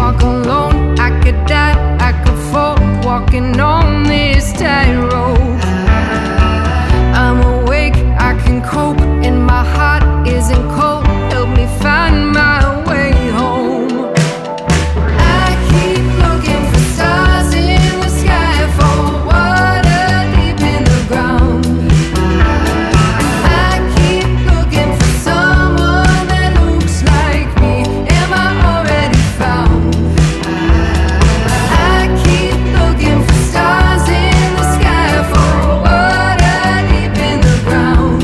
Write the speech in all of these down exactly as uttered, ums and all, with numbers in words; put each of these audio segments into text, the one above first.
walk alone. I could die, I could fall, walking on this tightrope. I'm awake, I can cope, and my heart isn't cold. Help me find my way home. I keep looking for stars in the sky, for water deep in the ground. I keep looking for someone that looks like me. Am I already found? I keep looking for stars in the sky, for water deep in the ground.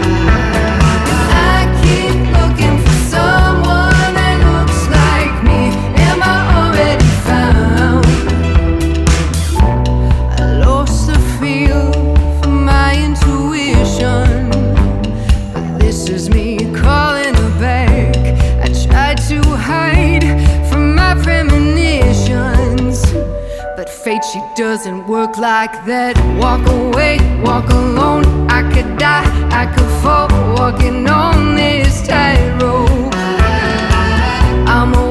I keep looking for someone that looks like me. Am I already found? I lost the feel for my intuition, but this is me calling her back. I tried to hide from my premonitions, but fate, she doesn't work like that. Walk away, walk alone. I could die, I could fall, walking on this tightrope. I'm a